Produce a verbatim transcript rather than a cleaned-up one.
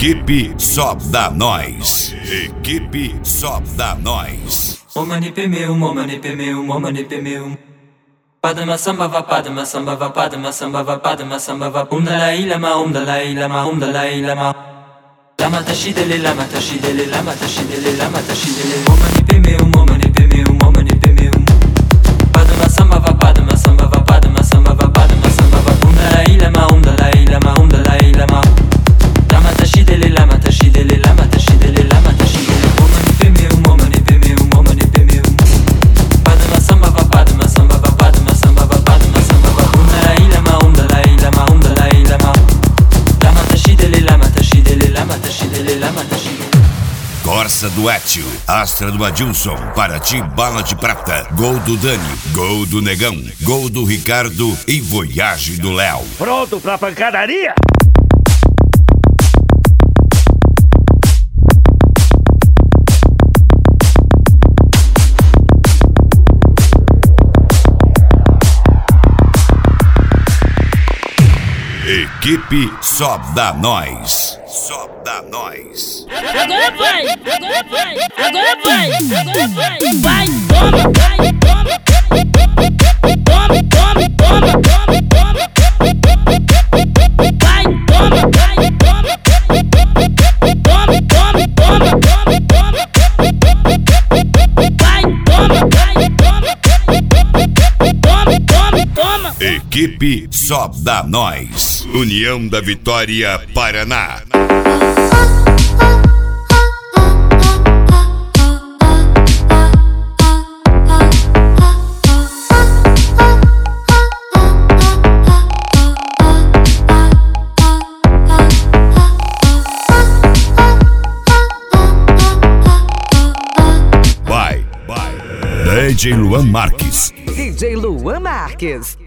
Equipe Só Dá Nós. Equipe Só Dá Nós. Momani meu, momani meu, momani meu. Padma samba va padma samba va padma samba va padma samba va um dalai lama um dalai lama um dalai lama. Lama tashidele lama tashidele lama tashidele lama tashidele. Momani meu, momani meu, momani meu. Padma samba va padma samba va padma samba va padma samba va um dalai lama um dalai lama um dalai lama. Lama tashidele lama tashidele lama tashidele lama tashidele. Momani meu, momani meu, momani meu. Padma samba va padma samba va padma samba va padma samba va um dalai lama um dalai lama um dalai lama. Lama tashidele lama tashidele lama tashidele lama tashidele. Corsa do Etio, Astra do Adilson, Paraty Bala de Prata, gol do Dani, gol do Negão, gol do Ricardo e Voyage do Léo. Pronto pra pancadaria? Equipe Só Dá Nós. Só Dá Nós. Agora vai, agora vai, agora vai, agora vai. Vai, toma, vai, toma. Toma, toma, toma, toma, toma. Vai, toma, vai, toma. Toma, toma, toma, toma, toma. Vai, toma, vai, toma. Toma, toma, toma. Equipe Só Dá Nós. União da Vitória, Paraná. Vai, vai. D J Luan Marques. D J Luan Marques.